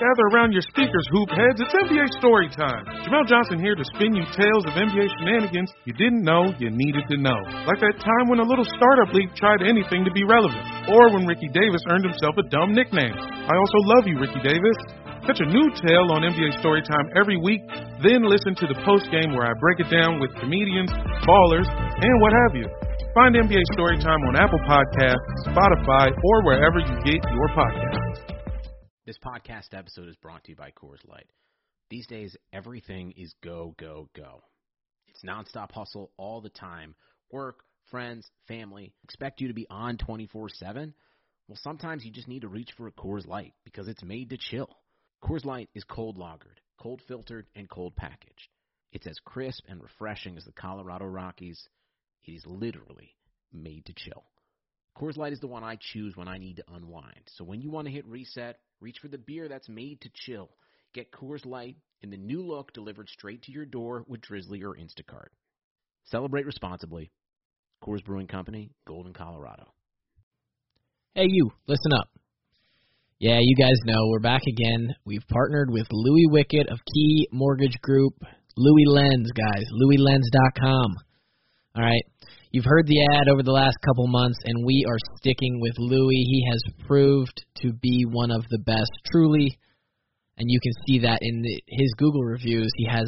Gather around your speakers, hoop heads. It's NBA story time. Jamel Johnson here to spin you tales of NBA shenanigans you didn't know you needed to know. Like that time when a little startup league tried anything to be relevant. Or when Ricky Davis earned himself a dumb nickname. I also love you, Ricky Davis. Catch a new tale on NBA Storytime every week, then listen to the post-game where I break it down with comedians, ballers, and what have you. Find NBA Storytime on Apple Podcasts, Spotify, or wherever you get your podcasts. This podcast episode is brought to you by Coors Light. These days, everything is go, go, go. It's nonstop hustle all the time. Work, friends, family, expect you to be on 24/7. Well, sometimes you just need to reach for a Coors Light because it's made to chill. Coors Light is cold lagered, cold filtered, and cold packaged. It's as crisp and refreshing as the Colorado Rockies. It is literally made to chill. Coors Light is the one I choose when I need to unwind. So when you want to hit reset, reach for the beer that's made to chill. Get Coors Light in the new look delivered straight to your door with Drizzly or Instacart. Celebrate responsibly. Coors Brewing Company, Golden, Colorado. Hey, you, listen up. Yeah, you guys know, we're back again. We've partnered with Louis Wickett of Key Mortgage Group. Louis Lens, guys, louislens.com. All right, you've heard the ad over the last couple months, and we are sticking with Louis. He has proved to be one of the best, truly, and you can see that in his Google reviews. He has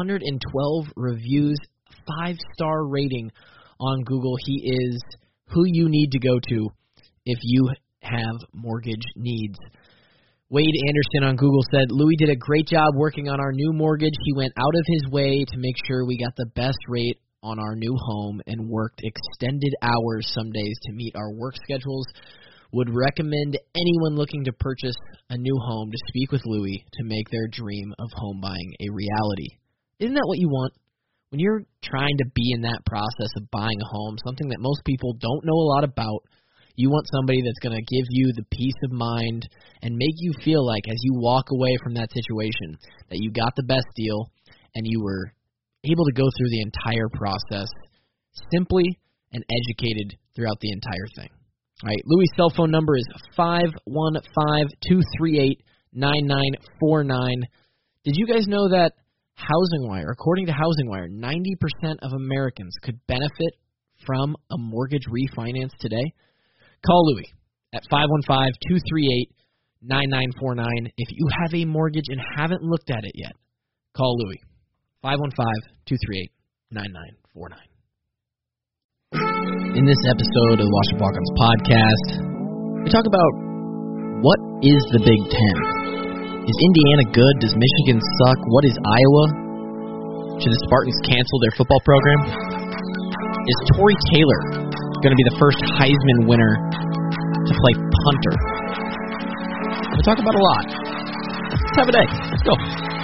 112 reviews, 5-star rating on Google. He is who you need to go to if you have mortgage needs. Wade Anderson on Google said, Louis did a great job working on our new mortgage. He went out of his way to make sure we got the best rate on our new home and worked extended hours some days to meet our work schedules. Would recommend anyone looking to purchase a new home to speak with Louis to make their dream of home buying a reality. Isn't that what you want? When you're trying to be in that process of buying a home, something that most people don't know a lot about, you want somebody that's going to give you the peace of mind and make you feel like as you walk away from that situation that you got the best deal and you were able to go through the entire process simply and educated throughout the entire thing. All right, Louis' cell phone number is 515-238-9949. Did you guys know that HousingWire, according to HousingWire, 90% of Americans could benefit from a mortgage refinance today? Call Louis at 515-238-9949. If you have a mortgage and haven't looked at it yet, call Louis. 515-238-9949. In this episode of the Washington Walk-Ons podcast, we talk about what is the Big Ten? Is Indiana good? Does Michigan suck? What is Iowa? Should the Spartans cancel their football program? Is Tory Taylor going to be the first Heisman winner to play punter? We talk about a lot. Let's have a day. Let's go.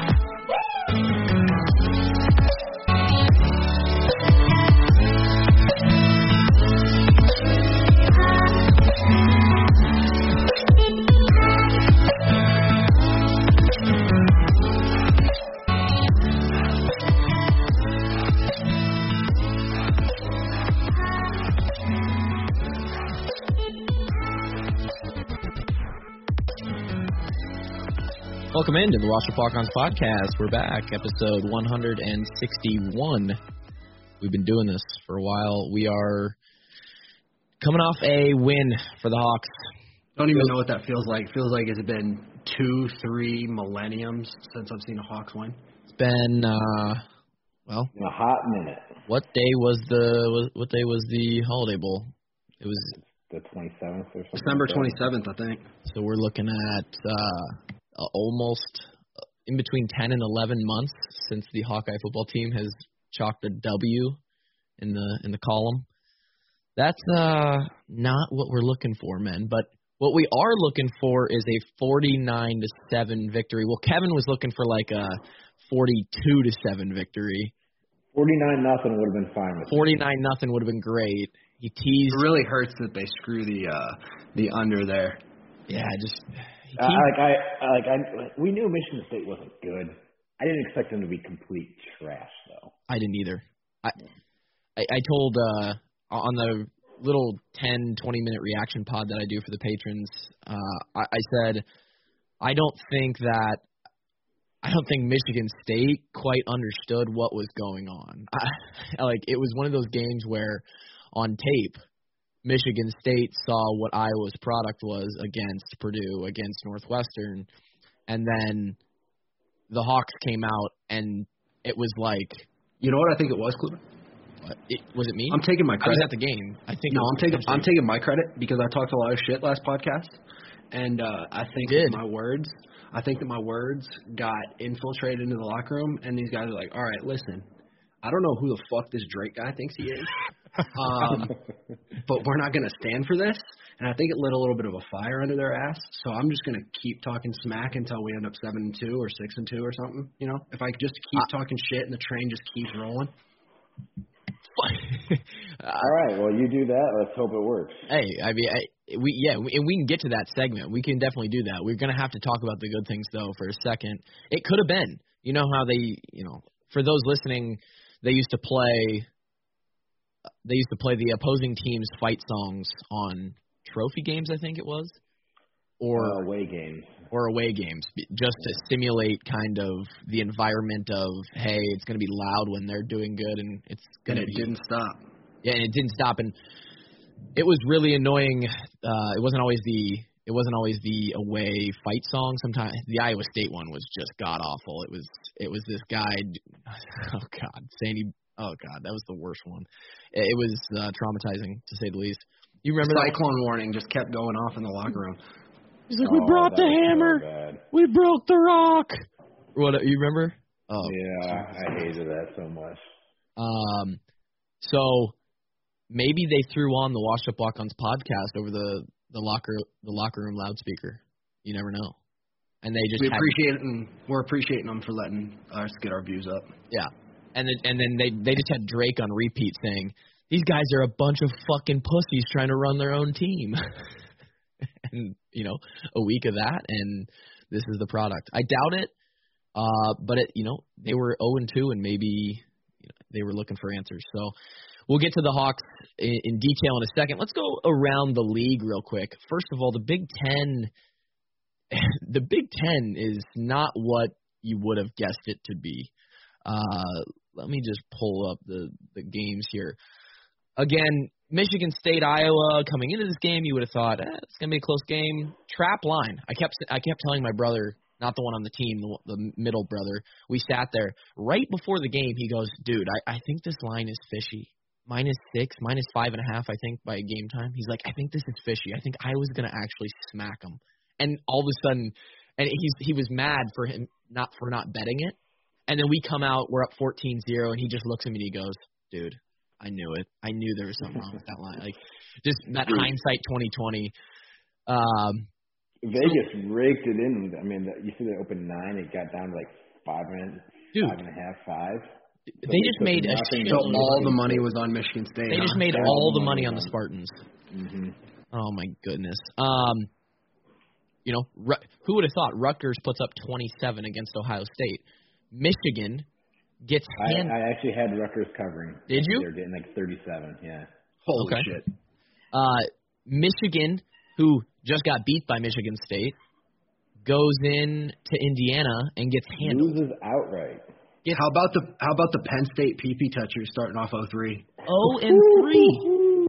Welcome into the Washington Walk-Ons podcast. We're back, episode 161. We've been doing this for a while. We are coming off a win for the Hawks. Don't even know what that feels like. It feels like it's been 2-3 millenniums since I've seen a Hawks win. It's been a hot minute. What day was the Holiday Bowl? It was the 27th or something. December 27th, I think. So we're looking at almost in between 10 and 11 months since the Hawkeye football team has chalked a W in the column. That's not what we're looking for, men. But what we are looking for is a 49-7 victory. Well, Kevin was looking for like a 42-7 victory. 49-0 would have been fine with 49-0 would have been great. He teased. It really hurts that they screw the under there. Yeah, we knew Michigan State wasn't good. I didn't expect them to be complete trash, though. I didn't either. I told on the little 10, 20-minute reaction pod that I do for the patrons, I said, I don't think Michigan State quite understood what was going on. It was one of those games where on tape, Michigan State saw what Iowa's product was against Purdue, against Northwestern, and then the Hawks came out, and it was like... You know what I think it was, Kluber? Was it me? I'm taking my credit. I was at the game. I think. No, I'm taking my credit because I talked a lot of shit last podcast, and I think that my words got infiltrated into the locker room, and these guys are like, "All right, listen, I don't know who the fuck this Drake guy thinks he is, but we're not going to stand for this." And I think it lit a little bit of a fire under their ass. So I'm just going to keep talking smack until we end up 7-2 or 6-2 or something. You know, if I just keep talking shit and the train just keeps rolling. All right, well, you do that. Let's hope it works. Hey, I mean, we can get to that segment. We can definitely do that. We're going to have to talk about the good things, though, for a second. It could have been. You know how for those listening, they used to play the opposing team's fight songs on trophy games, I think it was, or away games. Or away games, just to simulate kind of the environment of, hey, it's going to be loud when they're doing good, and it's going to be. And it didn't stop. Yeah, and it didn't stop, and it was really annoying. It wasn't always the away fight song. Sometimes the Iowa State one was just god awful. It was this guy. Oh God, that was the worst one. It was traumatizing to say the least. You remember the that cyclone warning just kept going off in the locker room. He's like, we brought the hammer. So we broke the rock. What, you remember? Oh, yeah, I hated that so much. So maybe they threw on the Washed Up Walk-Ons podcast over the locker room loudspeaker. You never know. And they just we're appreciating them for letting us get our views up. Yeah, and then they just had Drake on repeat saying, "These guys are a bunch of fucking pussies trying to run their own team." And, a week of that, and this is the product. I doubt it, but they were 0-2, and maybe they were looking for answers. So we'll get to the Hawks in detail in a second. Let's go around the league real quick. First of all, the Big Ten. The Big Ten is not what you would have guessed it to be. Let me just pull up the games here. Again, Michigan State, Iowa, coming into this game, you would have thought, it's going to be a close game. Trap line. I kept telling my brother, not the one on the team, the middle brother, we sat there. Right before the game, he goes, dude, I think this line is fishy. -6, -5.5, I think, by game time. He's like, I think this is fishy. I think Iowa's going to actually smack them. And all of a sudden, and he was mad for not betting it. And then we come out, we're up 14-0, and he just looks at me and he goes, dude, I knew it. I knew there was something wrong with that line. Like, just that hindsight 2020. Vegas raked it in. I mean, you see they opened 9. It got down to like 5.5, 5. They just made a shit. So all the money was on Michigan State. They just made all the money on the Spartans. Mm-hmm. Oh my goodness. Who would have thought Rutgers puts up 27 against Ohio State? Michigan gets I actually had Rutgers covering. Did you? They're getting like 37, yeah. Holy shit. Michigan, who just got beat by Michigan State, goes in to Indiana and gets handled. Loses outright. How about the Penn State PP touchers starting off 0-3? 0-3.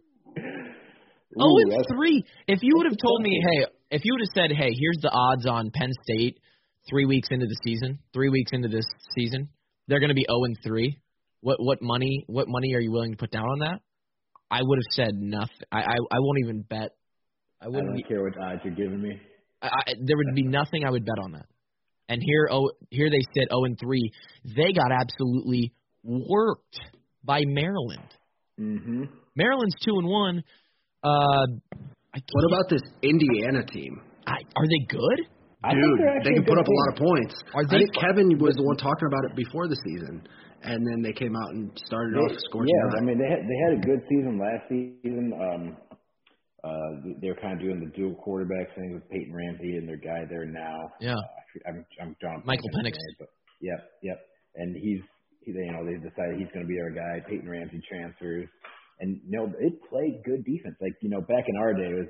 0-3. If you would have told me, if you would have said, hey, here's the odds on Penn State 3 weeks into this season, they're going to be 0-3. What money are you willing to put down on that? I would have said nothing. I won't even bet. I don't care what odds you're giving me. There would be nothing I would bet on that. And here they sit 0-3. They got absolutely worked by Maryland. Mm-hmm. Maryland's 2-1. What about this Indiana team? Are they good? Dude, they can put up a lot of points. I think Kevin was the one talking about it before the season, and then they came out and started off scorching. Yeah, I mean they had a good season last season. They were kind of doing the dual quarterback thing with Peyton Ramsey and their guy there now. Yeah, I'm John. Michael Penix. Yep. And they decided he's going to be our guy. Peyton Ramsey transfers, and it played good defense. Like back in our day, it was like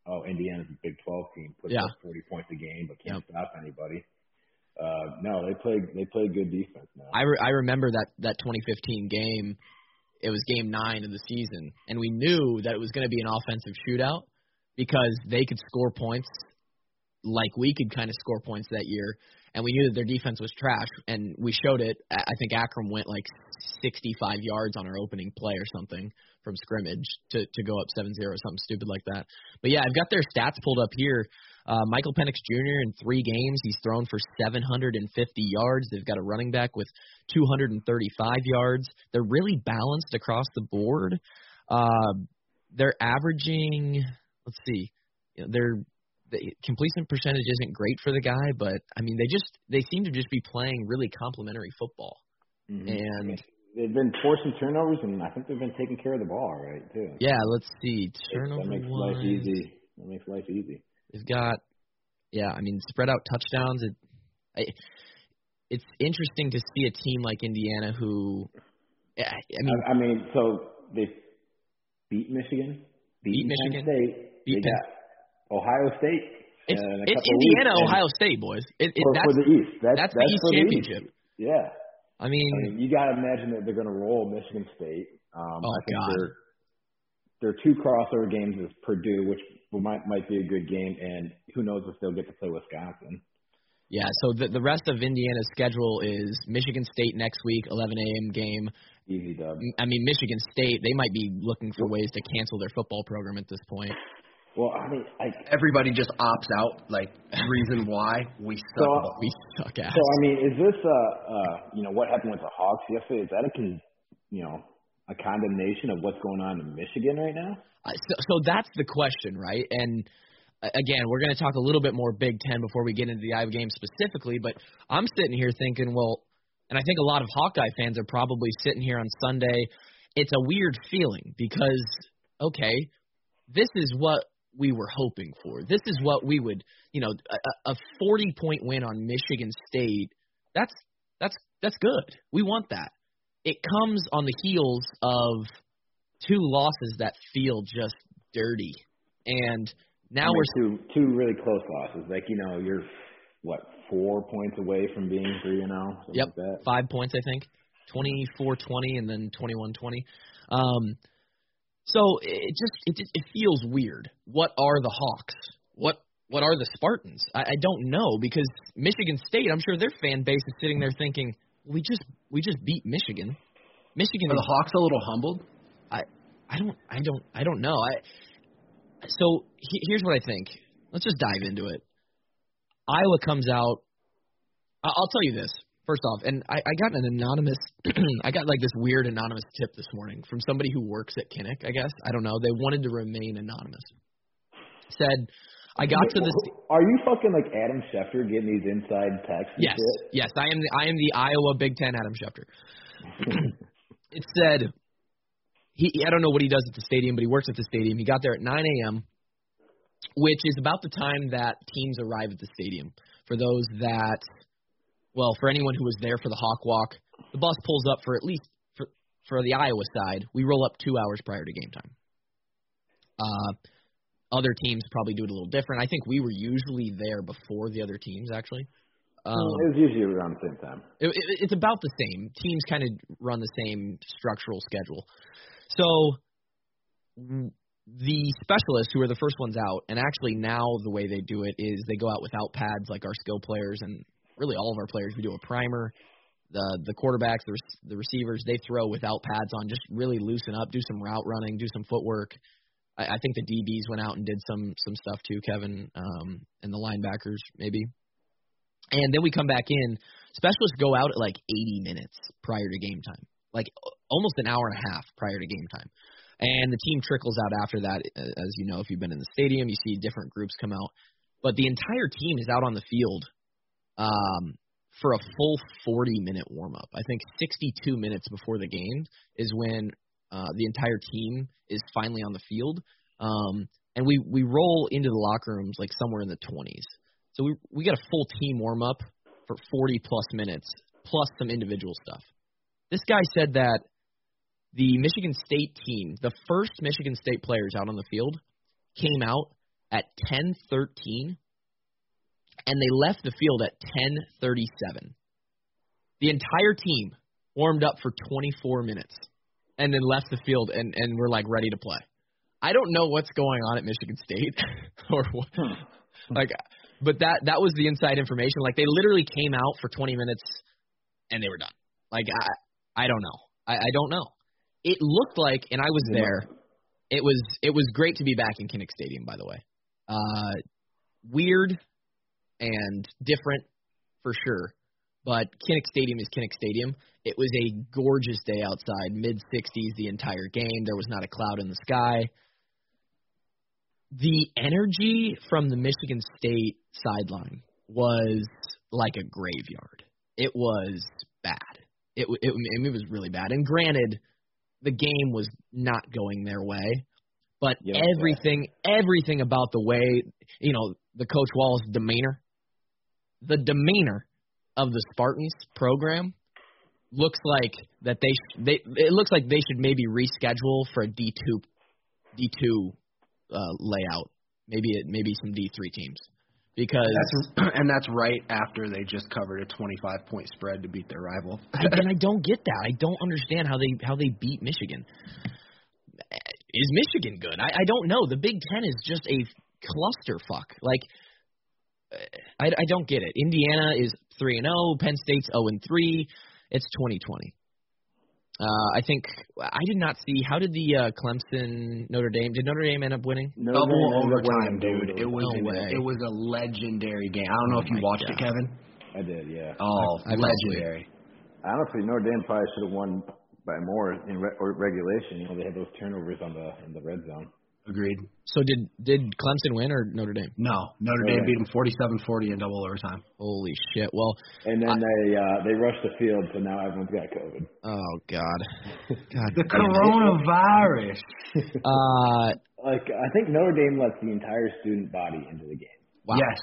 Indiana's a Big 12 team, puts up 40 points a game, but can't stop anybody. No, they play good defense now. I remember that 2015 game. It was game 9 of the season, and we knew that it was going to be an offensive shootout because they could score points like we could kind of score points that year, and we knew that their defense was trash, and we showed it. I think Akron went like 65 yards on our opening play or something from scrimmage to go up 7-0 or something stupid like that. But, yeah, I've got their stats pulled up here. Michael Penix Jr. in 3 games, he's thrown for 750 yards. They've got a running back with 235 yards. They're really balanced across the board. They're averaging, let's see, the completion percentage isn't great for the guy, but I mean they seem to just be playing really complimentary football. Mm-hmm. And they've been forcing turnovers, and I think they've been taking care of the ball right too. Yeah, let's see. Turnover that makes life easy. That makes life easy. They've got, spread out touchdowns. It's interesting to see a team like Indiana who, so they beat Michigan, beat Michigan State, got Ohio State. It's Indiana, Ohio State, boys. For the East. That's the East championship. Yeah. I mean, you got to imagine that they're going to roll Michigan State. I think God. Their 2 crossover games is Purdue, which might be a good game, and who knows if they'll get to play Wisconsin. Yeah, so the rest of Indiana's schedule is Michigan State next week, 11 a.m. game. Easy dub. I mean, Michigan State, they might be looking for ways to cancel their football program at this point. Well, I mean, everybody just opts out. Like, reason why we suck. We suck ass. So, I mean, is this what happened with the Hawks yesterday? Is that a condemnation of what's going on in Michigan right now? So that's the question, right? And again, we're going to talk a little bit more Big Ten before we get into the Iowa game specifically. But I'm sitting here thinking, well, and I think a lot of Hawkeye fans are probably sitting here on Sunday. It's a weird feeling because, okay, this is what we were hoping for. This is what we would, a 40-point win on Michigan State. That's good. We want that. It comes on the heels of 2 losses that feel just dirty, and now we're two really close losses. Like you're 4 points away from being 3-0. Yep, like that. 5 points I think, 24-20 and then 21-20. So it feels weird. What are the Hawks? What are the Spartans? I don't know because Michigan State, I'm sure their fan base is sitting there thinking, we just beat Michigan. Michigan. Are the Hawks a little humbled? I don't know. So here's what I think. Let's just dive into it. Iowa comes out. I'll tell you this. First off, and I got an anonymous, I got like this weird anonymous tip this morning from somebody who works at Kinnick, I guess. I don't know. They wanted to remain anonymous. Said, I got to this. Are you fucking like Adam Schefter getting these inside texts? Yes. I am the Iowa Big Ten Adam Schefter. It said, I don't know what he does at the stadium, but he works at the stadium. He got there at 9 a.m., which is about the time that teams arrive at the stadium. For those that... Well, for anyone who was there for the Hawk Walk, the bus pulls up for at least for the Iowa side. We roll up 2 hours prior to game time. Other teams probably do it a little different. I think we were usually there before the other teams, actually. It was usually around the same time. It's about the same. Teams kind of run the same structural schedule. So the specialists who are the first ones out, and actually now the way they do it is they go out without pads like our skill players and really all of our players. We do a primer. The quarterbacks, the receivers, they throw without pads on, just really loosen up, do some route running, do some footwork. I think the DBs went out and did some stuff too, Kevin, and the linebackers maybe. And then we come back in. Specialists go out at like 80 minutes prior to game time, like almost an hour and a half prior to game time. And the team trickles out after that. As you know, if you've been in the stadium, you see different groups come out. But the entire team is out on the field for a full 40-minute warm-up. I think 62 minutes before the game is when the entire team is finally on the field. And we roll into the locker rooms like somewhere in the 20s. So we get a full team warm-up for 40-plus minutes, plus some individual stuff. This guy said that the Michigan State team, the first Michigan State players out on the field, came out at 10:13, and they left the field at 10:37. The entire team warmed up for 24 minutes and then left the field and were, like, ready to play. I don't know what's going on at Michigan State or what. But that was the inside information. Like, they literally came out for 20 minutes and they were done. Like, I don't know. I don't know. It looked like, and I was there, it was great to be back in Kinnick Stadium, by the way. Weird and different for sure, but Kinnick Stadium is Kinnick Stadium. It was a gorgeous day outside, mid-60s the entire game. There was not a cloud in the sky. The energy from the Michigan State sideline was like a graveyard. It was bad. It was really bad. And granted, the game was not going their way, but everything about the way, the Coach Wallace demeanor, the demeanor of the Spartans program looks like that it looks like they should maybe reschedule for a D2 layout, maybe some D3 teams, because that's right after they just covered a 25-point spread to beat their rival. And I don't get that. I don't understand how they beat Michigan. Is Michigan good? I don't know. The Big Ten is just a clusterfuck. Like, I don't get it. Indiana is 3-0. Penn State's 0-3. It's 2020. I think I did not see. How did the Clemson Notre Dame? Did Notre Dame end up winning? Double overtime, dude. It was a legendary game. I don't know if you watched it, Kevin. I did, yeah. Oh, legendary. Honestly, Notre Dame probably should have won by more in regulation. They had those turnovers in the red zone. Agreed. So did Clemson win or Notre Dame? No, Notre Dame beat them 47-40 in double overtime. Holy shit! Well, and then they rushed the field, so now everyone's got COVID. Oh God! The coronavirus. I think Notre Dame lets the entire student body into the game. Wow. Yes.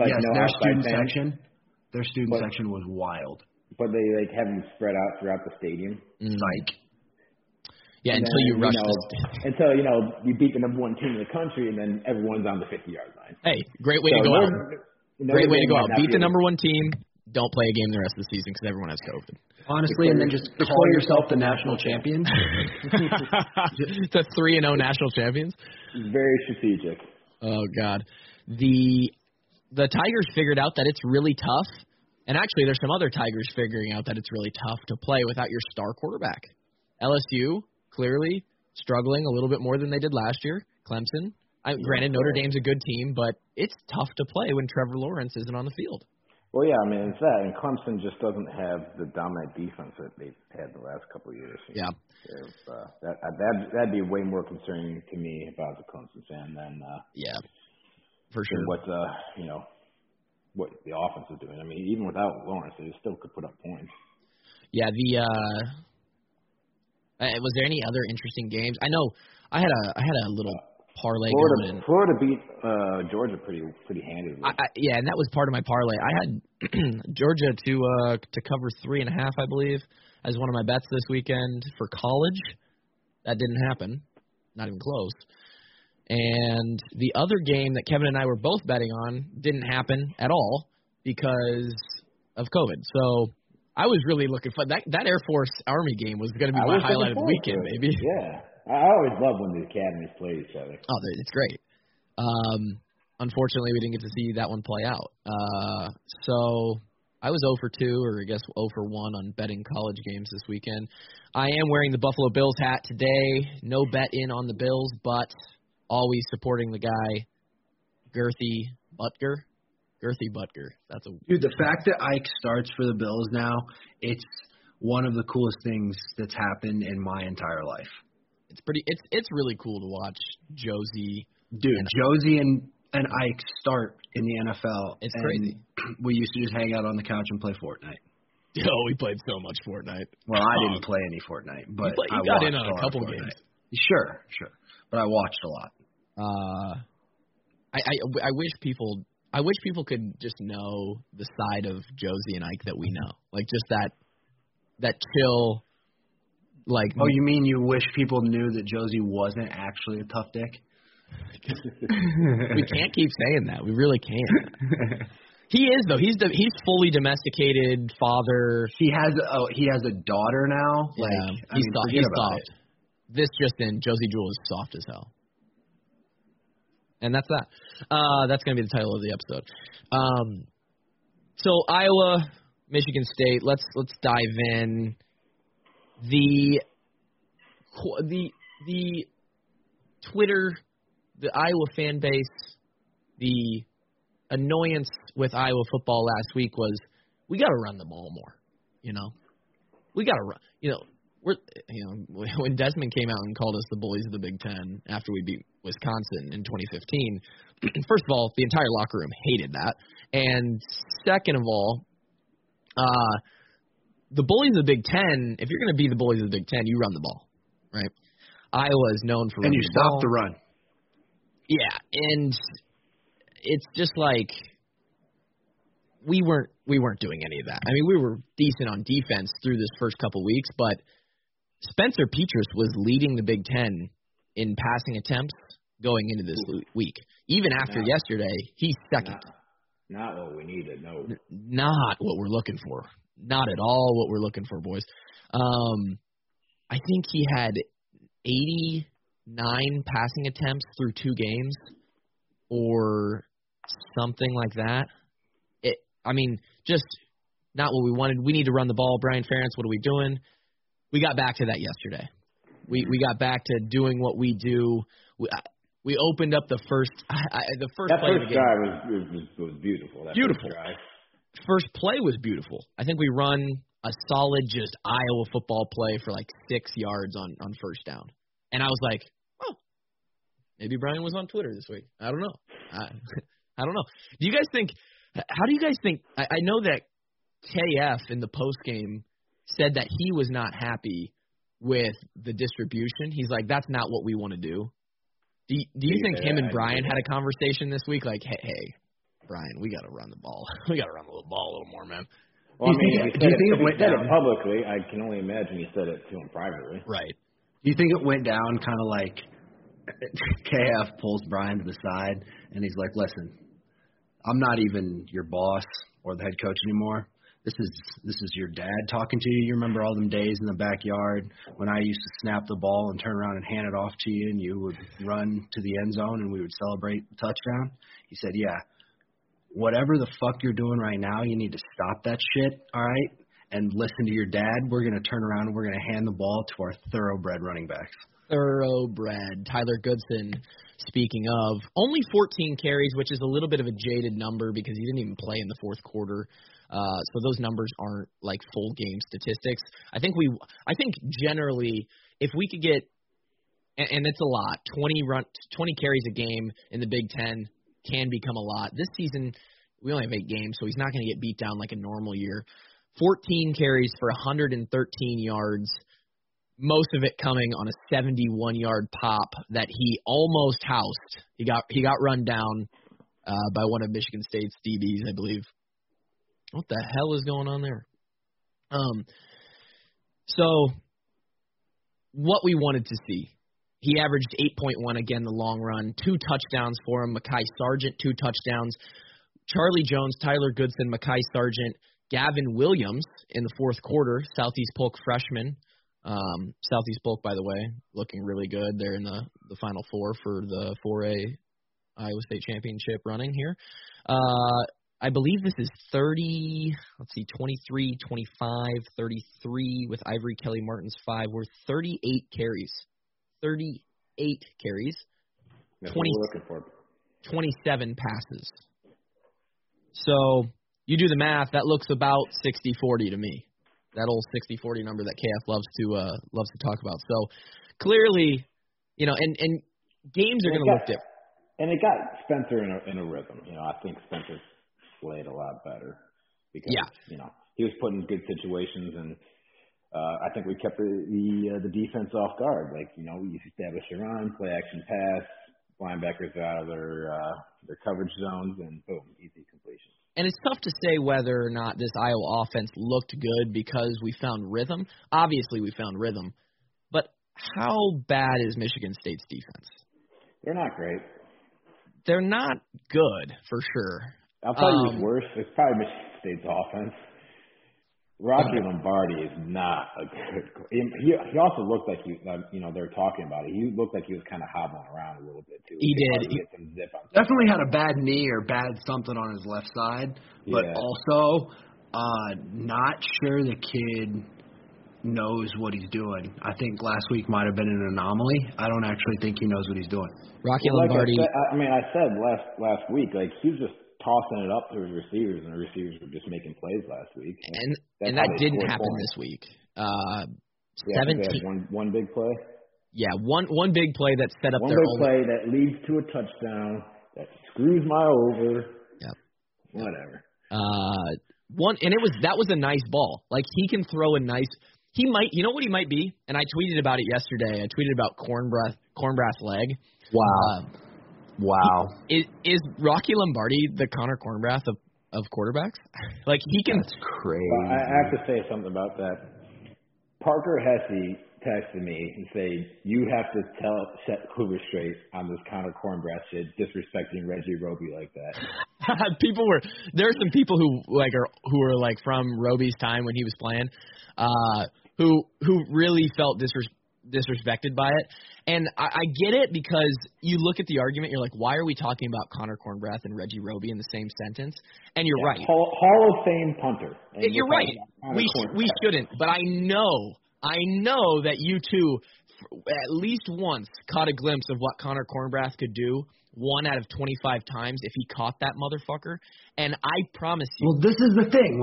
Their student section was wild. But they have them spread out throughout the stadium. Like. Yeah, until you rush until you beat the number one team in the country, and then everyone's on the 50-yard line. Hey, great way to go out. Great way to go out. Beat the number one team. Don't play a game the rest of the season because everyone has COVID. Honestly, and then just call yourself the national champions. The 3-0 national champions. Very strategic. Oh God, the Tigers figured out that it's really tough, and actually, there's some other Tigers figuring out that it's really tough to play without your star quarterback. LSU. Clearly struggling a little bit more than they did last year. Clemson. Granted, Notre Dame's a good team, but it's tough to play when Trevor Lawrence isn't on the field. Well, yeah, I mean, it's that. And Clemson just doesn't have the dominant defense that they've had the last couple of years. Yeah. That'd be way more concerning to me if I was a Clemson fan than for sure. What the offense is doing. I mean, even without Lawrence, they still could put up points. Yeah, was there any other interesting games? I know I had a little parlay going. Florida beat Georgia pretty handily. And that was part of my parlay. I had Georgia to cover 3.5, I believe, as one of my bets this weekend for college. That didn't happen, not even close. And the other game that Kevin and I were both betting on didn't happen at all because of COVID. So I was really looking for that Air Force Army game was going to be my highlight of the weekend, maybe. Yeah. I always love when the academies play each other. Oh, it's great. Unfortunately, we didn't get to see that one play out. So I was 0 for 2, or I guess 0 for 1 on betting college games this weekend. I am wearing the Buffalo Bills hat today. No bet in on the Bills, but always supporting the guy, Girthy Butker. Dude, the fact that Ike starts for the Bills now, it's one of the coolest things that's happened in my entire life. It's really cool to watch Josie. Dude, Josie and Ike start in the NFL. It's crazy. We used to just hang out on the couch and play Fortnite. Yo, we played so much Fortnite. Well, I didn't play any Fortnite, but you got in on a couple games. Sure. But I watched a lot. I wish people could just know the side of Josie and Ike that we know. Like, just that chill, like... Oh, you mean you wish people knew that Josie wasn't actually a tough dick? We can't keep saying that. We really can't. He is though. He's fully domesticated father. He has a daughter now. Yeah, he's soft. This just in, Josie Jewell is soft as hell. And that's that. That's going to be the title of the episode. So Iowa, Michigan State. Let's dive in. The Twitter, the Iowa fan base, the annoyance with Iowa football last week was we got to run the ball more. We got to run. When Desmond came out and called us the bullies of the Big Ten after we beat Wisconsin in 2015, first of all, the entire locker room hated that. And second of all, the bullies of the Big Ten, if you're going to be the bullies of the Big Ten, you run the ball, right? Iowa is known for running the ball. And you stop the run. Yeah, and it's just like we weren't doing any of that. I mean, we were decent on defense through this first couple weeks, but Spencer Petras was leading the Big Ten in passing attempts going into this week. Even after yesterday, he's second. Not what we needed, no. Not what we're looking for. Not at all what we're looking for, boys. I think he had 89 passing attempts through 2 games or something like that. Just not what we wanted. We need to run the ball. Brian Ferentz, what are we doing? We got back to that yesterday. We got back to doing what we do. We opened up the first play of the game. That first drive was beautiful. Beautiful. First play was beautiful. I think we run a solid just Iowa football play for like 6 yards on first down. And I was like, oh, maybe Brian was on Twitter this week. I don't know. I don't know. Do you guys think – how do you guys think – I know that KF in the postgame said that he was not happy with the distribution. He's like, that's not what we want to do. Do you think him and Brian had a conversation this week? Like, hey, Brian, we got to run the ball. We got to run the ball a little more, man. Well, do you think it went down publicly? I can only imagine he said it to him privately. Right. Do you think it went down kind of like KF pulls Brian to the side and he's like, listen, I'm not even your boss or the head coach anymore. This is your dad talking to you. You remember all them days in the backyard when I used to snap the ball and turn around and hand it off to you and you would run to the end zone and we would celebrate the touchdown? He said, yeah, whatever the fuck you're doing right now, you need to stop that shit, all right, and listen to your dad. We're going to turn around and we're going to hand the ball to our thoroughbred running backs. Thoroughbred. Tyler Goodson, speaking of, only 14 carries, which is a little bit of a jaded number because he didn't even play in the fourth quarter. So those numbers aren't like full game statistics. I think generally if we could get, and it's a lot, 20 carries a game in the Big Ten can become a lot. This season we only have 8 games, so he's not going to get beat down like a normal year. 14 carries for 113 yards, most of it coming on a 71-yard pop that he almost housed. He got run down by one of Michigan State's DBs, I believe. What the hell is going on there? So what we wanted to see. He averaged 8.1 again the long run, 2 touchdowns for him. Mekhi Sargent, 2 touchdowns. Charlie Jones, Tyler Goodson, Mekhi Sargent, Gavin Williams in the fourth quarter, Southeast Polk freshman. Southeast Polk, by the way, looking really good. They're in the Final Four for the 4A Iowa State Championship running here. I believe this is 23, 25, 33 with Ivory Kelly Martin's 5. We're 38 carries. 38 carries. 27 passes. So you do the math, that looks about 60-40 to me. That old 60-40 number that KF loves to talk about. So clearly, and games are going to look different. And it got Spencer in a rhythm. I think Spencer played a lot better because he was put in good situations, and I think we kept the defense off guard. Like we establish a run, play action pass, linebackers out of their coverage zones, and boom, easy completion. And it's tough to say whether or not this Iowa offense looked good because we found rhythm. Obviously, we found rhythm. But how bad is Michigan State's defense? They're not great. They're not good, for sure. I'll tell you what's worse. It's probably Michigan State's offense. Rocky Lombardi is not a good. He also looked like they were talking about it. He looked like he was kind of hobbling around a little bit too. He did. He some zip on definitely had a bad knee or bad something on his left side, but also not sure the kid knows what he's doing. I think last week might have been an anomaly. I don't actually think he knows what he's doing. Rocky Lombardi. I said last week, like he was just tossing it up to his receivers, and the receivers were just making plays last week. And that didn't happen this week. 17. One big play. Yeah, one big play that set up their own play that leads to a touchdown that screws my over. Yep. Whatever. That was a nice ball. Like he can throw a nice. He might. You know what he might be? And I tweeted about it yesterday. I tweeted about Cornbrath's leg. Wow. Wow. Is Rocky Lombardi the Connor Cornbrath of quarterbacks? Like he can. That's crazy. I have to say something about that. Parker Hesse texted me and say, "You have to set Hoover straight on this Connor Cornbrath shit, disrespecting Reggie Roby like that." There are some people who were like from Roby's time when he was playing, who really felt disrespected by it. And I get it because you look at the argument, you're like, why are we talking about Connor Cornbrath and Reggie Roby in the same sentence? And you're right. Hall of Fame punter. You're right. We shouldn't. But I know that you two at least once caught a glimpse of what Connor Cornbrath could do 1 out of 25 times if he caught that motherfucker. And I promise you. Well, this is the thing,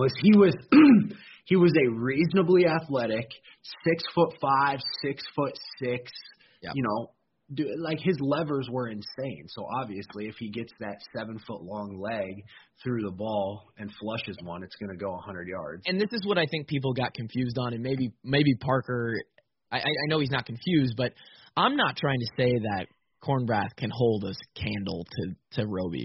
he was a reasonably athletic, 6'5", 6'6". Yep. Like his levers were insane. So obviously, if he gets that 7-foot-long leg through the ball and flushes one, it's going to go 100 yards. And this is what I think people got confused on, and maybe Parker. I know he's not confused, but I'm not trying to say that Cornbrath can hold a candle to Roby.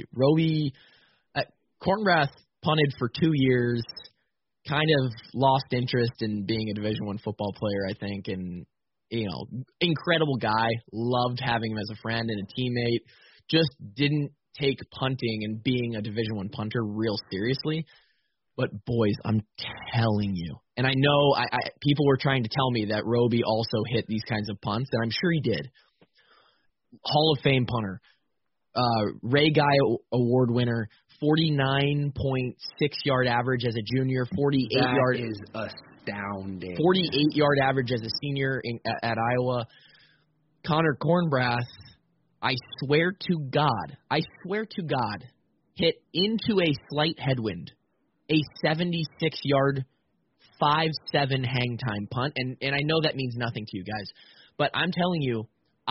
Cornbrath punted for 2 years, kind of lost interest in being a Division I football player, I think, and incredible guy, loved having him as a friend and a teammate, just didn't take punting and being a Division I punter real seriously. But boys, I'm telling you, and I know people were trying to tell me that Roby also hit these kinds of punts, and I'm sure he did. Hall of Fame punter, Ray Guy Award winner, 49.6 yard average as a junior, 48 yard is astounding. 48 yard average as a senior at Iowa. Connor Cornbrath, I swear to God, hit into a slight headwind, a 76 yard 5-7 hang time punt, and I know that means nothing to you guys, but I'm telling you.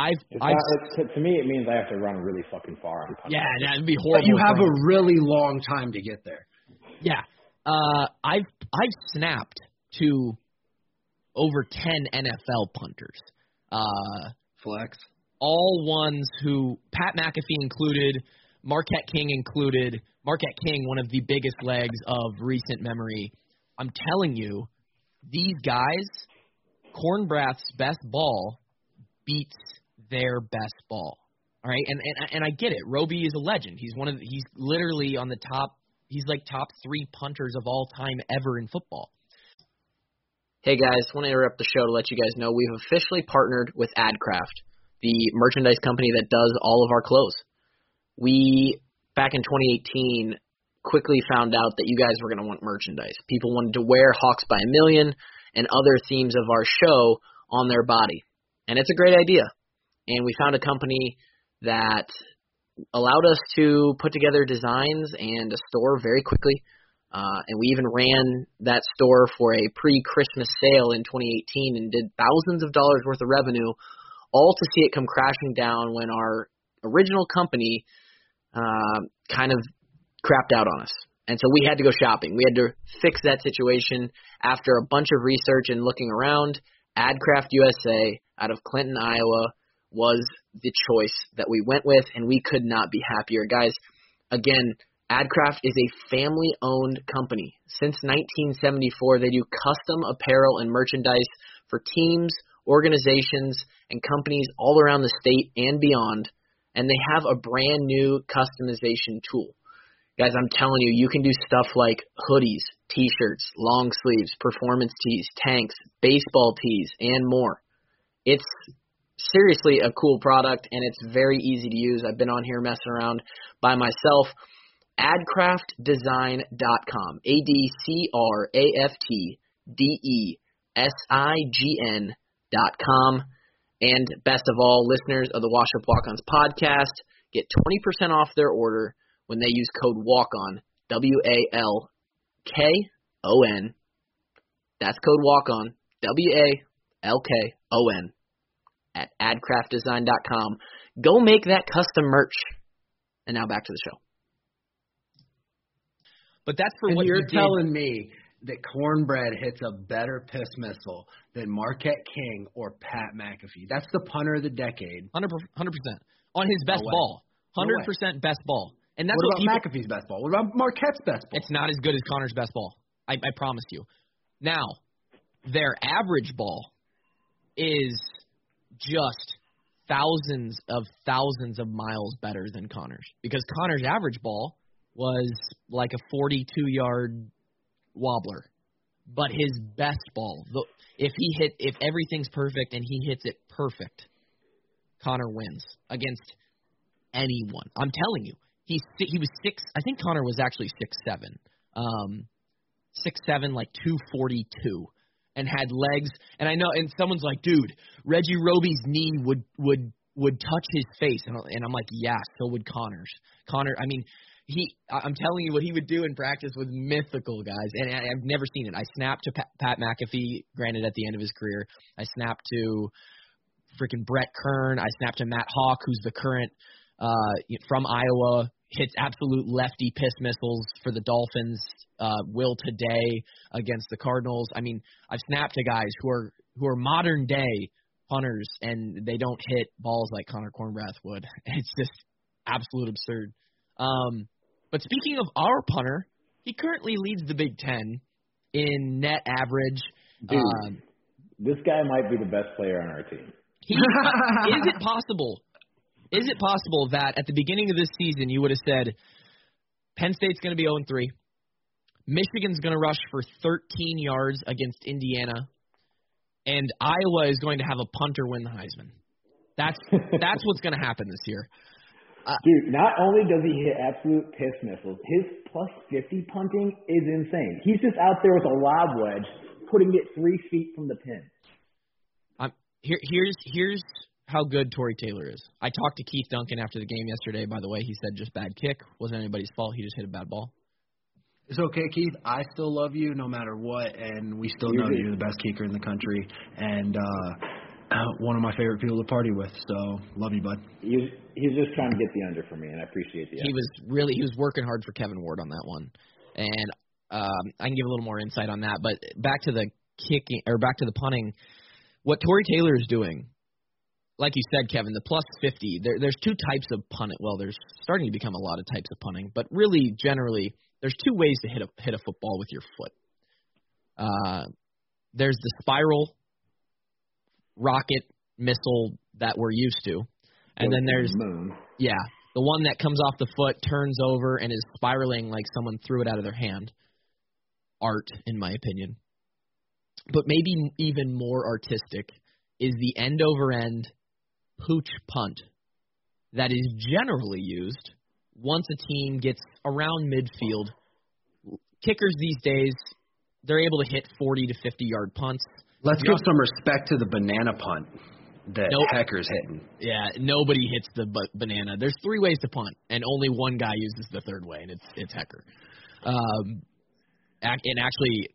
To me, it means I have to run really fucking far. Yeah, that'd be horrible. But you have a really long time to get there. Yeah, I've snapped to over 10 NFL punters. Flex. All ones who Pat McAfee included, Marquette King included. Marquette King, one of the biggest legs of recent memory. I'm telling you, these guys, Cornbrath's best ball beats their best ball. All right, and I get it. Roby is a legend. He's literally on the top. He's like top 3 punters of all time ever in football. Hey guys, want to interrupt the show to let you guys know we've officially partnered with AdCraft, the merchandise company that does all of our clothes. We, back in 2018, quickly found out that you guys were going to want merchandise. People wanted to wear Hawks by a Million and other themes of our show on their body. And it's a great idea. And we found a company that allowed us to put together designs and a store very quickly. And we even ran that store for a pre-Christmas sale in 2018 and did thousands of dollars worth of revenue, all to see it come crashing down when our original company kind of crapped out on us. And so we had to go shopping. We had to fix that situation after a bunch of research and looking around. AdCraft USA out of Clinton, Iowa was the choice that we went with, and we could not be happier. Guys, again, AdCraft is a family-owned company. Since 1974, they do custom apparel and merchandise for teams, organizations, and companies all around the state and beyond. and they have a brand new customization tool. Guys, I'm telling you, you can do stuff like hoodies, t-shirts, long sleeves, performance tees, tanks, baseball tees, and more. It's seriously a cool product, and it's very easy to use. I've been on here messing around by myself. AdcraftDesign.com. AdcraftDesign.com. And best of all, listeners of the Wash Up Walk-Ons podcast get 20% off their order when they use code WALK-ON, WALKON. That's code WALK-ON, WALKON, at AdcraftDesign.com. Go make that custom merch. And now back to the show. But that's for and what you're telling me that Cornbread hits a better piss missile than Marquette King or Pat McAfee. That's the punter of the decade. 100%. On his best ball. 100% best ball. And that's what about McAfee's best ball? What about Marquette's best ball? It's not as good as Connor's best ball. I promise you. Now, their average ball is just thousands of miles better than Connor's. Because Connor's average ball was like a 42-yard wobbler. But his best ball, if everything's perfect and he hits it perfect, Connor wins against anyone. I'm telling you. He was 6. I think Connor was actually 6'7", 6'7", like 242, and had legs. And I know, and someone's like, dude, Reggie Roby's knee would touch his face, and I'm like, yeah, so would Connor's. Connor, I mean, I'm telling you, what he would do in practice was mythical, guys. And I've never seen it. I snapped to Pat McAfee, granted at the end of his career. I snapped to freaking Brett Kern. I snapped to Matt Hawk, who's the current from Iowa. Hits absolute lefty piss missiles for the Dolphins. Will today against the Cardinals. I mean, I've snapped to guys who are modern day punters, and they don't hit balls like Connor Cornbreath would. It's just absolute absurd. But speaking of our punter, he currently leads the Big Ten in net average. Dude, this guy might be the best player on our team. Is it possible? Is it possible that at the beginning of this season you would have said Penn State's going to be 0-3, Michigan's going to rush for 13 yards against Indiana, and Iowa is going to have a punter win the Heisman? That's what's going to happen this year. Dude, not only does he hit absolute piss missiles, his plus 50 punting is insane. He's just out there with a lob wedge, putting it 3 feet from the pin. Here's how good Tory Taylor is. I talked to Keith Duncan after the game yesterday, by the way. He said just bad kick. Wasn't anybody's fault. He just hit a bad ball. It's okay, Keith. I still love you no matter what, and we still know that you're the best kicker in the country, and one of my favorite people to party with. So, love you, bud. He's just trying to get the under for me, and I appreciate the effort. He was working hard for Kevin Ward on that one. And I can give a little more insight on that. But back to the kicking, or back to the punting, what Tory Taylor is doing, like you said, Kevin, the plus 50, there's two types of punting. Well, there's starting to become a lot of types of punting, but really, generally, there's two ways to hit a football with your foot. There's the spiral rocket missile that we're used to, and then there's the one that comes off the foot, turns over, and is spiraling like someone threw it out of their hand. Art, in my opinion. But maybe even more artistic is the end-over-end pooch punt that is generally used once a team gets around midfield. Kickers these days, they're able to hit 40 to 50-yard punts. Let's give some respect to the banana punt that Hecker's hitting. Yeah, nobody hits the banana. There's 3 ways to punt, and only one guy uses the third way, and it's Hecker. And actually,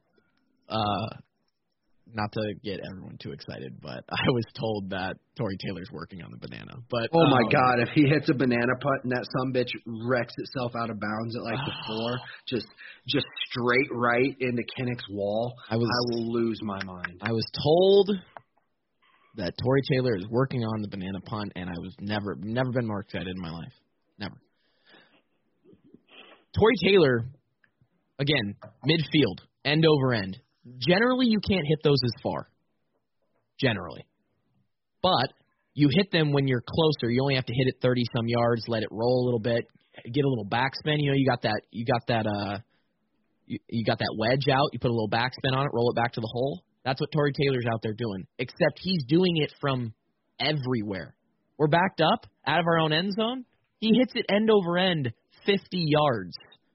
not to get everyone too excited, but I was told that Tory Taylor's working on the banana. But oh my God, if he hits a banana punt and that sumbitch wrecks itself out of bounds at like the 4, just straight right into Kinnick's wall, I will lose my mind. I was told that Tory Taylor is working on the banana punt, and I was never been more excited in my life. Never. Tory Taylor, again, midfield, end over end. Generally, you can't hit those as far. Generally. But you hit them when you're closer. You only have to hit it 30-some yards, let it roll a little bit, get a little backspin. You got that wedge out. You put a little backspin on it, roll it back to the hole. That's what Tory Taylor's out there doing, except he's doing it from everywhere. We're backed up out of our own end zone. He hits it end over end 50 yards.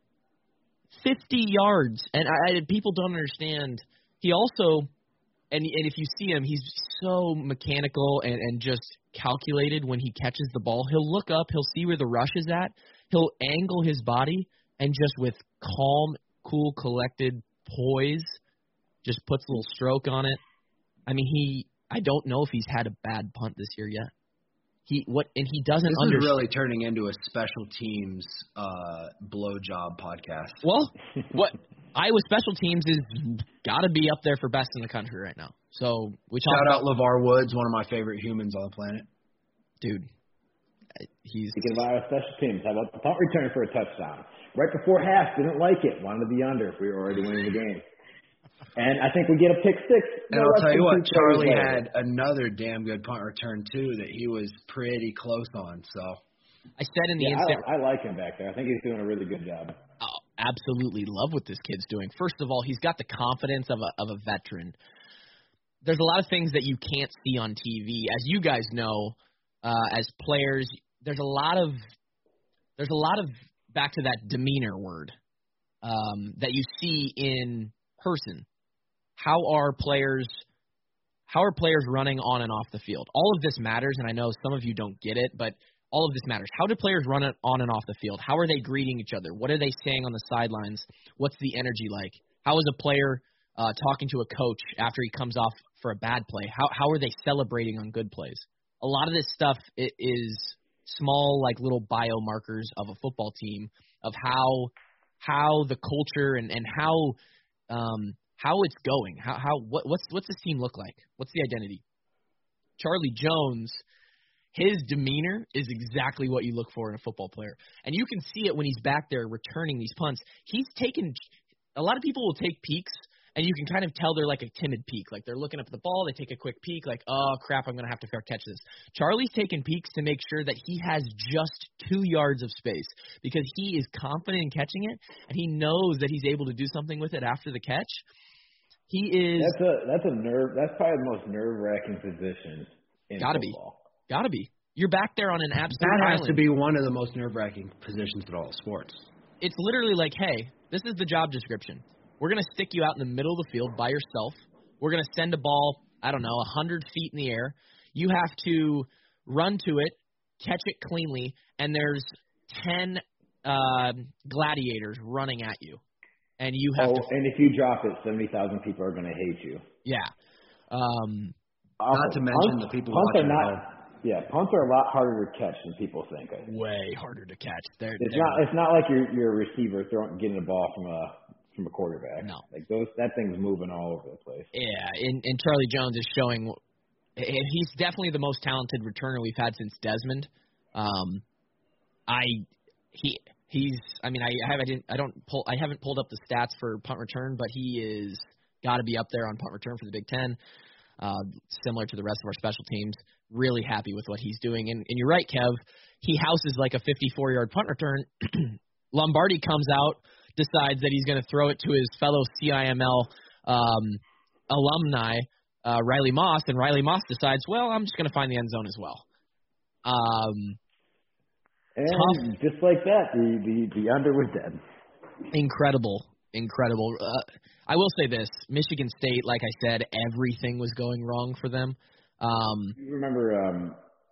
50 yards. And people don't understand. He also, and if you see him, he's so mechanical and just calculated when he catches the ball. He'll look up. He'll see where the rush is at. He'll angle his body and just with calm, cool, collected poise, just puts a little stroke on it. I mean, I don't know if he's had a bad punt this year yet. He doesn't understand. This is really turning into a special teams blowjob podcast. Well, what Iowa special teams is got to be up there for best in the country right now. So we shout out LeVar Woods, one of my favorite humans on the planet. Dude, he's speaking of Iowa special teams. How about the punt return for a touchdown? Right before half, didn't like it. Wanted to be under if we were already winning the game. And I think we get a pick six. And I'll tell you what, Charlie had another damn good punt return, too, that he was pretty close on. So I said in the instant. I like him back there. I think he's doing a really good job. Oh, absolutely love what this kid's doing. First of all, he's got the confidence of a veteran. There's a lot of things that you can't see on TV. As you guys know, as players, there's a lot of back to that demeanor word that you see in person. How are players running on and off the field? All of this matters, and I know some of you don't get it, but all of this matters. How do players run on and off the field? How are they greeting each other? What are they saying on the sidelines? What's the energy like? How is a player talking to a coach after he comes off for a bad play? How are they celebrating on good plays? A lot of this stuff is small, like little biomarkers of a football team of how the culture and how it's going. What's this team look like? What's the identity? Charlie Jones, his demeanor is exactly what you look for in a football player. And you can see it when he's back there returning these punts. He's taken – a lot of people will take peeks, and you can kind of tell they're like a timid peek. Like they're looking up at the ball, they take a quick peek, like, oh, crap, I'm going to have to fair catch this. Charlie's taking peeks to make sure that he has just 2 yards of space because he is confident in catching it, and he knows that he's able to do something with it after the catch. He is. That's probably the most nerve-wracking position in football. Gotta be. You're back there on an absolute island. That has to be one of the most nerve-wracking positions in all sports. It's literally like, hey, this is the job description. We're going to stick you out in the middle of the field by yourself. We're going to send a ball, 100 feet in the air. You have to run to it, catch it cleanly, and there's 10 gladiators running at you. And you have to. And if you drop it, 70,000 people are going to hate you. Yeah. Not to mention the people watching. Punts are a lot harder to catch than people think. Way harder to catch. It's not like you're a receiver getting a ball from a quarterback. No. Like that thing's moving all over the place. Yeah, and Charlie Jones is showing. He's definitely the most talented returner we've had since Desmond. I haven't pulled up the stats for punt return, but he is got to be up there on punt return for the Big Ten. Similar to the rest of our special teams. Really happy with what he's doing. And you're right, Kev. He houses like a 54-yard punt return. Lombardi comes out, decides that he's going to throw it to his fellow CIML alumni, Riley Moss, and Riley Moss decides, well, I'm just going to find the end zone as well. And tough. Just like that, the under was dead. Incredible. I will say this. Michigan State, like I said, everything was going wrong for them. You remember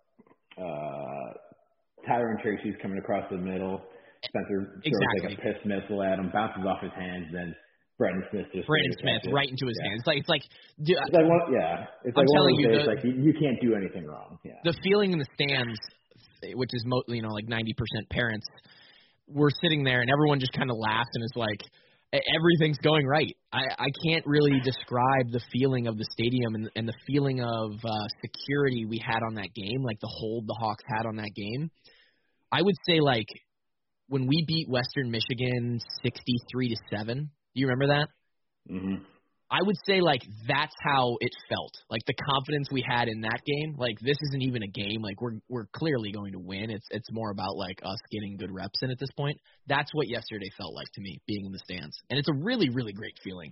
Tyron Tracy's coming across the middle. Spencer throws like a piss missile at him, bounces off his hands, then Brandon Smith right into his hands. It's like I'm telling you, it's like you can't do anything wrong. Yeah. The feeling in the stands, which is like 90% parents, we're sitting there and everyone just kind of laughs and is like, everyth's going right. I can't really describe the feeling of the stadium and the feeling of security we had on that game, like the hold the Hawks had on that game. I would say like when we beat Western Michigan 63-7. Do you remember that? Mm-hmm. I would say, like, that's how it felt. Like, the confidence we had in that game, like, this isn't even a game. Like, we're clearly going to win. It's more about, like, us getting good reps in at this point. That's what yesterday felt like to me, being in the stands. And it's a really, really great feeling.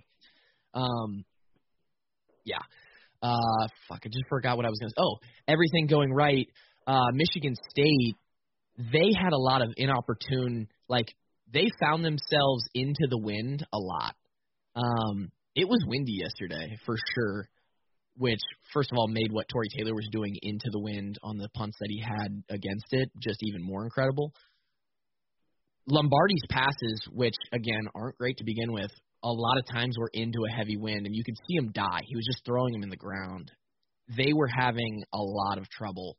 Yeah. I just forgot what I was going to say. Oh, everything going right. Michigan State, they had a lot of inopportune, like, they found themselves into the wind a lot. It was windy yesterday, for sure, which, first of all, made what Tory Taylor was doing into the wind on the punts that he had against it just even more incredible. Lombardi's passes, which, again, aren't great to begin with, a lot of times were into a heavy wind, and you could see him die. He was just throwing them in the ground. They were having a lot of trouble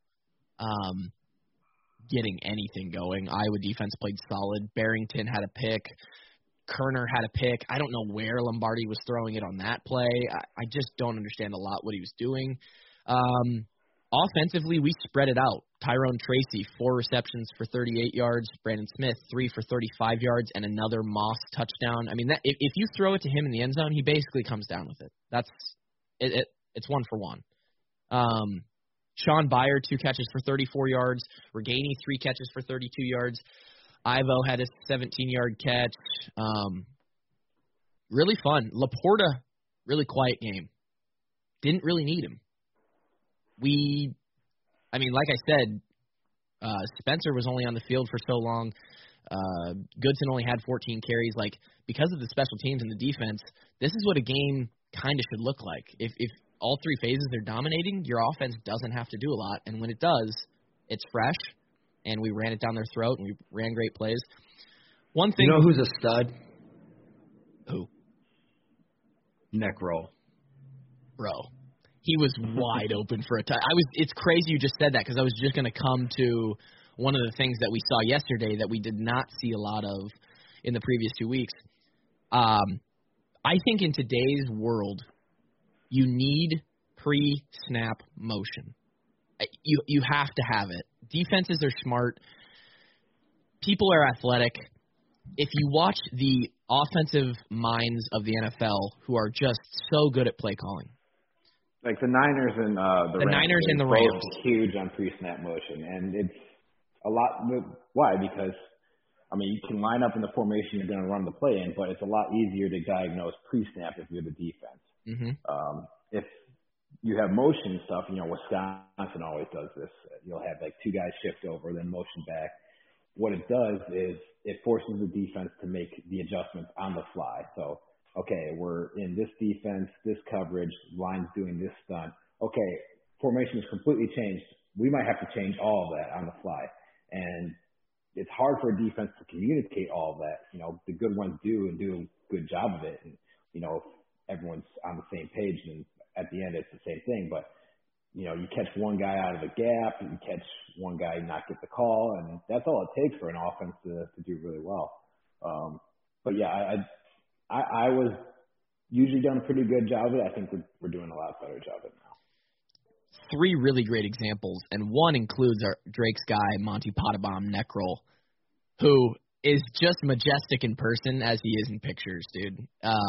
getting anything going. Iowa defense played solid. Barrington had a pick. Kerner had a pick. I don't know where Lombardi was throwing it on that play. I just don't understand a lot what he was doing. Offensively, we spread it out. Tyrone Tracy, 4 receptions for 38 yards. Brandon Smith, 3 for 35 yards, and another Moss touchdown. I mean, if you throw it to him in the end zone, he basically comes down with it. That's it. It's 1 for 1. Sean Byer, 2 catches for 34 yards. Reganey, 3 catches for 32 yards. Ivo had a 17-yard catch. Really fun. Laporta, really quiet game. Didn't really need him. Like I said, Spencer was only on the field for so long. Goodson only had 14 carries. Like, because of the special teams and the defense, this is what a game kind of should look like. If all 3 phases are dominating, your offense doesn't have to do a lot. And when it does, it's fresh. And we ran it down their throat, and we ran great plays. One thing, you know who's a stud? Who? Neckrol. Bro, he was wide open for a touch. It's crazy you just said that, because I was just going to come to one of the things that we saw yesterday that we did not see a lot of in the previous 2 weeks. I think in today's world, you need pre-snap motion. You have to have it. Defenses are smart. People are athletic. If you watch the offensive minds of the NFL, who are just so good at play calling, like the Niners and the Niners and the Rams, huge on pre-snap motion, and it's a lot. Why? Because you can line up in the formation you're going to run the play in, but it's a lot easier to diagnose pre-snap if you're the defense. Mm-hmm. If you have motion stuff, Wisconsin always does this. You'll have like 2 guys shift over, then motion back. What it does is it forces the defense to make the adjustments on the fly. So, okay, we're in this defense, this coverage, line's doing this stunt. Okay, formation is completely changed. We might have to change all of that on the fly. And it's hard for a defense to communicate all of that. The good ones do and do a good job of it. And, if everyone's on the same page, then at the end, it's the same thing, but, you catch one guy out of a gap, you catch one guy not get the call, and that's all it takes for an offense to do really well. But, yeah, I was usually done a pretty good job of it. I think we're doing a lot better job of it now. 3 really great examples, and one includes our Drake's guy, Monty Pottebaum Neckrol, who is just majestic in person as he is in pictures, dude.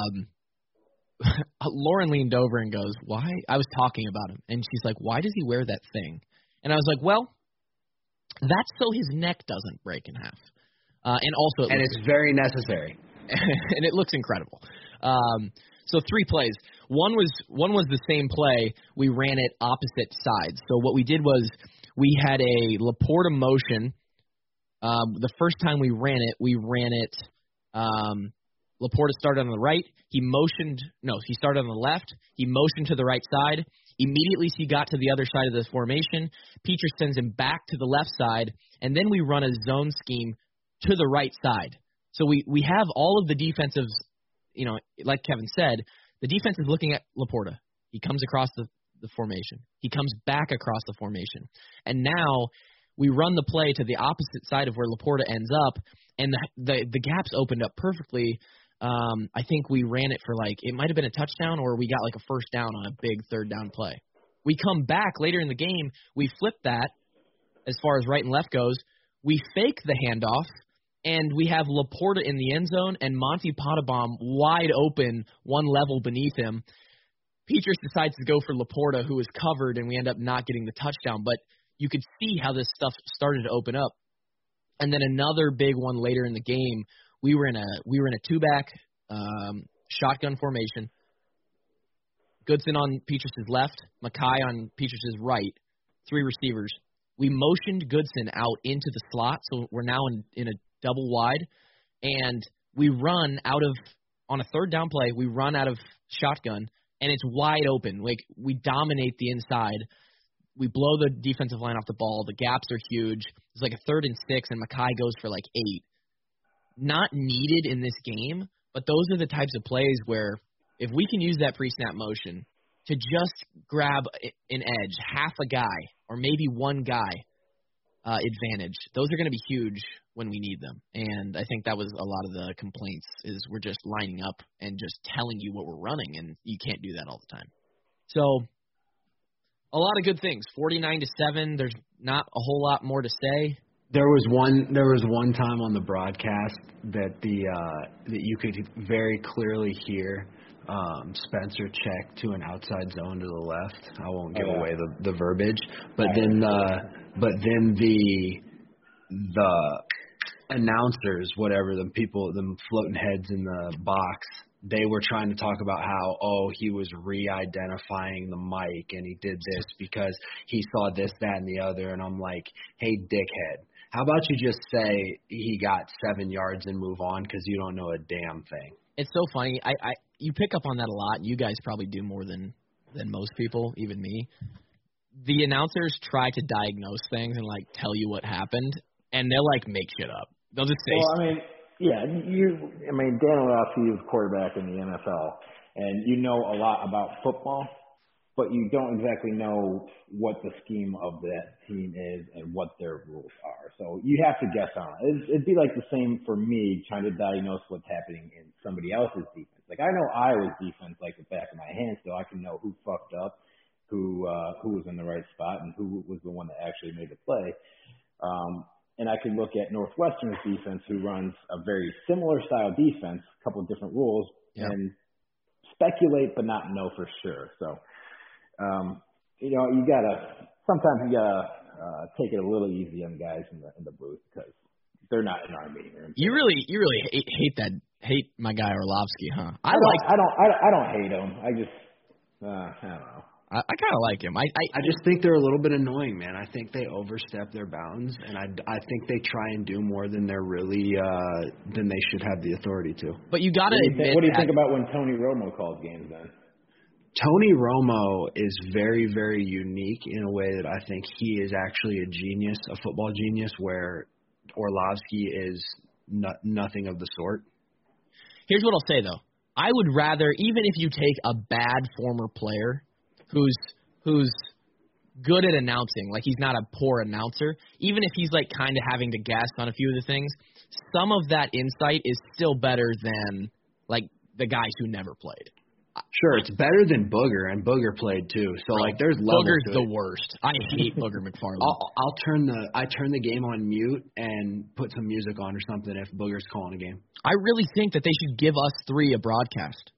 Lauren leaned over and goes, why? I was talking about him, and she's like, why does he wear that thing? And I was like, well, that's so his neck doesn't break in half. And also, it's very necessary. And it looks incredible. So 3 plays. One was the same play. We ran it opposite sides. So what we did was we had a Laporta motion. The first time we ran it. Laporta started on the right. He started on the left. He motioned to the right side. Immediately, he got to the other side of the formation. Peters sends him back to the left side, and then we run a zone scheme to the right side. So we have all of the defensives, like Kevin said, the defense is looking at Laporta. He comes across the formation. He comes back across the formation. And now we run the play to the opposite side of where Laporta ends up, and the gaps opened up perfectly. I think we ran it for it might have been a touchdown, or we got a first down on a big 3rd down play. We come back later in the game. We flip that as far as right and left goes. We fake the handoff, and we have Laporta in the end zone and Monty Pottebaum wide open, one level beneath him. Petras decides to go for Laporta, who was covered, and we end up not getting the touchdown. But you could see how this stuff started to open up. And then another big one later in the game, we were in a two-back shotgun formation. Goodson on Petras' left, Mackay on Petras' right, 3 receivers. We motioned Goodson out into the slot, so we're now in a double wide, and we run out of, on a third down play, we run out of shotgun, and it's wide open. Like, we dominate the inside. We blow the defensive line off the ball. The gaps are huge. It's like a 3rd and 6, and Mackay goes for like 8. Not needed in this game, but those are the types of plays where if we can use that pre-snap motion to just grab an edge, half a guy, or maybe one guy advantage, those are going to be huge when we need them. And I think that was a lot of the complaints, is we're just lining up and just telling you what we're running, and you can't do that all the time. So a lot of good things. 49-7. There's not a whole lot more to say. There was one time on the broadcast that that you could very clearly hear Spencer check to an outside zone to the left. I won't give away the verbiage, but then the announcers, whatever, the people, them floating heads in the box, they were trying to talk about how, he was re-identifying the mic and he did this because he saw this, that, and the other. And I'm like, hey, dickhead, how about you just say he got 7 yards and move on, because you don't know a damn thing. It's so funny. You pick up on that a lot. You guys probably do more than most people, even me. The announcers try to diagnose things and, like, tell you what happened, and they'll, like, make shit up. They'll just say Dan Orlovsky is quarterback in the NFL, and you know a lot about football, but you don't exactly know what the scheme of that team is and what their rules are. So you have to guess on it. It'd be like the same for me trying to diagnose what's happening in somebody else's defense. Like, I know Iowa's defense like the back of my hand, so I can know who fucked up, who was in the right spot, and who was the one that actually made the play. And I can look at Northwestern's defense, who runs a very similar style defense, a couple of different rules, and speculate but not know for sure. So, sometimes you gotta take it a little easy on the guys in the booth, because they're not in our meeting room. You really hate my guy Orlovsky, huh? I don't hate him. I just I don't know. I kind of like him. I just think they're a little bit annoying, man. I think they overstep their bounds, and I think they try and do more than they're really than they should have the authority to. But you got to admit. What do you think about when Tony Romo calls games then? Tony Romo is very, very unique in a way that I think he is actually a genius, a football genius, where Orlovsky is nothing of the sort. Here's what I'll say, though. I would rather, even if you take a bad former player who's good at announcing, like he's not a poor announcer, even if he's like kind of having to guess on a few of the things, some of that insight is still better than like the guys who never played. Sure, it's better than Booger, and Booger played too. So like, there's levels. Booger's the worst. I hate Booger McFarland. I turn the game on mute and put some music on or something if Booger's calling a game. I really think that they should give us 3 a broadcast.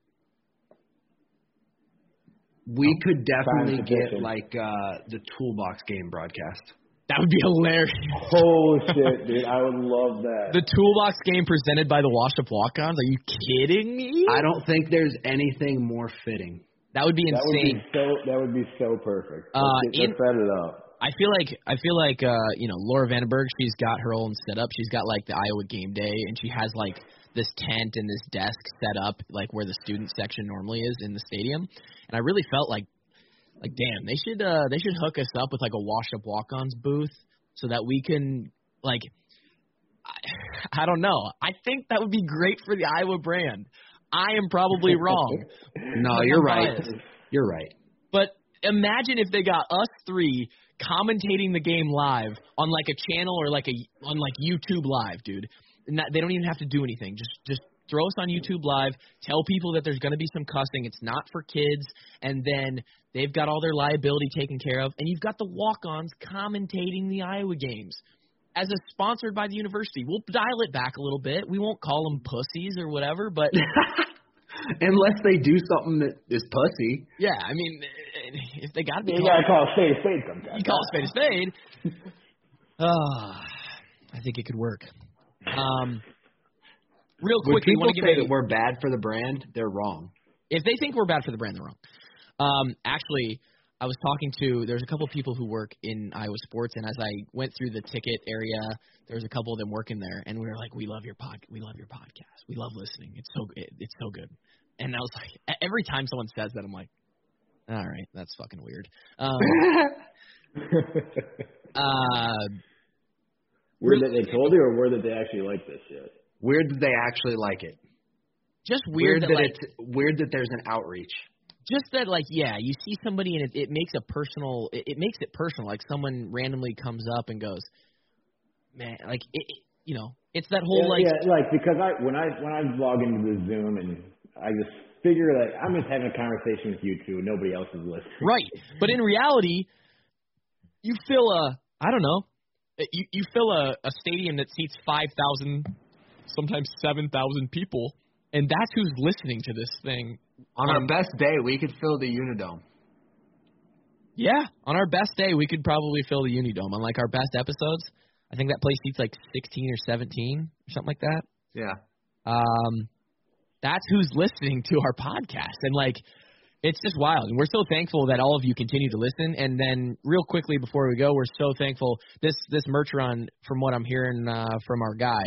We could definitely get like the Toolbox game broadcast. That would be hilarious. Oh shit, dude! I would love that. The Toolbox game presented by the Washed Up Walk-Ons. Are you kidding me? I don't think there's anything more fitting. That would be insane. That would be so perfect. Let's set it up. I feel like Laura Vandenberg, she's got her own setup. She's got like the Iowa game day, and she has like this tent and this desk set up like where the student section normally is in the stadium. And I really felt like damn, they should hook us up with like a Washed Up Walk-Ons booth so that we can like I don't know. I think that would be great for the Iowa brand. I am probably wrong. No, you're right. You're right. But imagine if they got us 3 commentating the game live on like a channel or on YouTube Live, dude. And they don't even have to do anything. Just throw us on YouTube Live. Tell people that there's going to be some cussing. It's not for kids. And then they've got all their liability taken care of. And you've got the walk-ons commentating the Iowa games. as a sponsored by the university. We'll dial it back a little bit. We won't call them pussies or whatever, but unless they do something that is pussy. Yeah, I mean, if they got to be, you gotta call a spade a spade sometimes. You call a spade a spade. I think it could work. Real quick, when people say that we're bad for the brand, they're wrong. If they think we're bad for the brand, they're wrong. Actually, I was talking to, there's a couple of people who work in Iowa sports, and as I went through the ticket area, there's a couple of them working there, and we were like, we love your podcast. We love listening. It's so good. And I was like, every time someone says that, I'm like, all right, that's fucking weird. Weird that they told you, or weird that they actually like this shit? Weird that they actually like it. Just weird that it's weird that there's an outreach. Just that, like, yeah, you see somebody and it makes a personal. It makes it personal. Like someone randomly comes up and goes, man, like it's that whole because when I log into the Zoom and I just figure that I'm just having a conversation with you two, nobody else is listening. Right, but in reality, you fill you fill a stadium that seats 5,000, sometimes 7,000 people, and that's who's listening to this thing. On our best day, we could fill the Unidome. Yeah, on our best day, we could probably fill the Unidome. On like our best episodes, I think that place seats like 16 or 17 or something like that. Yeah. That's who's listening to our podcast, and like, it's just wild. And we're so thankful that all of you continue to listen. And then real quickly before we go, we're so thankful. This merch run, from what I'm hearing from our guy,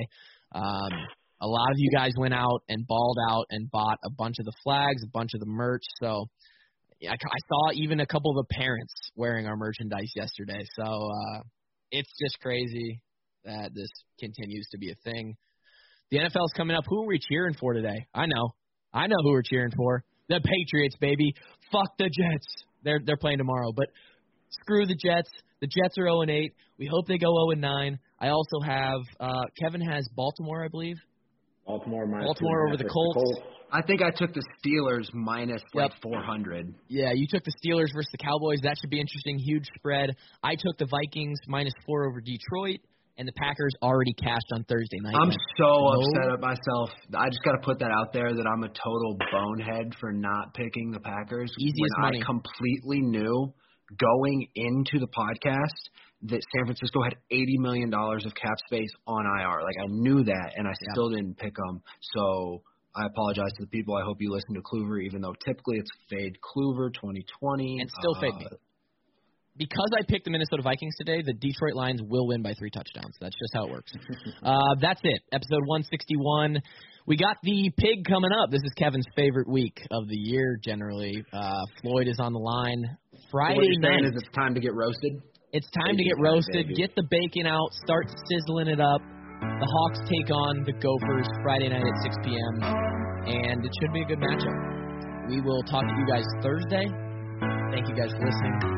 a lot of you guys went out and balled out and bought a bunch of the flags, a bunch of the merch. So I saw even a couple of the parents wearing our merchandise yesterday. So it's just crazy that this continues to be a thing. The NFL's coming up. Who are we cheering for today? I know who we're cheering for. The Patriots, baby. Fuck the Jets. They're playing tomorrow, but screw the Jets. The Jets are 0-8. We hope they go 0-9. I also have Kevin has Baltimore, I believe. Baltimore over the Colts. I think I took the Steelers minus 400. Yeah, you took the Steelers versus the Cowboys. That should be interesting. Huge spread. I took the Vikings minus 4 over Detroit. And the Packers already cashed on Thursday night. I'm so upset at myself. I just got to put that out there that I'm a total bonehead for not picking the Packers. Easiest money. I completely knew going into the podcast that San Francisco had $80 million of cap space on IR. Like, I knew that, and I still didn't pick them. So I apologize to the people. I hope you listen to Kluver, even though typically it's fade Kluver 2020. And still fade me. Because I picked the Minnesota Vikings today, the Detroit Lions will win by 3 touchdowns. That's just how it works. That's it. Episode 161. We got the pig coming up. This is Kevin's favorite week of the year, generally. Floyd is on the line Friday night. Is it's time to get roasted? It's time to get roasted. Get the bacon out. Start sizzling it up. The Hawks take on the Gophers Friday night at 6 p.m. And it should be a good matchup. We will talk to you guys Thursday. Thank you guys for listening.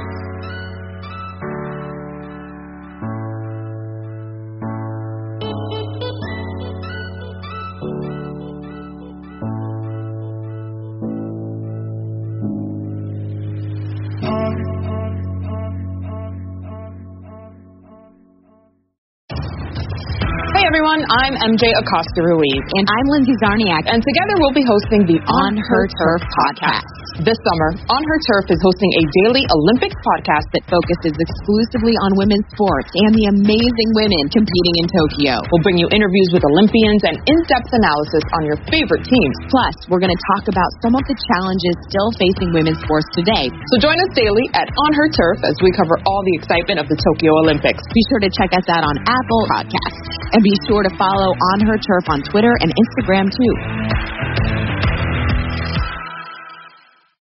Hey everyone, I'm MJ Acosta-Ruiz. And I'm Lindsay Zarniak. And together we'll be hosting the On Her Turf podcast. This summer, On Her Turf is hosting a daily Olympics podcast that focuses exclusively on women's sports and the amazing women competing in Tokyo. We'll bring you interviews with Olympians and in-depth analysis on your favorite teams. Plus, we're going to talk about some of the challenges still facing women's sports today. So join us daily at On Her Turf as we cover all the excitement of the Tokyo Olympics. Be sure to check us out on Apple Podcasts. And be sure to follow On Her Turf on Twitter and Instagram, too.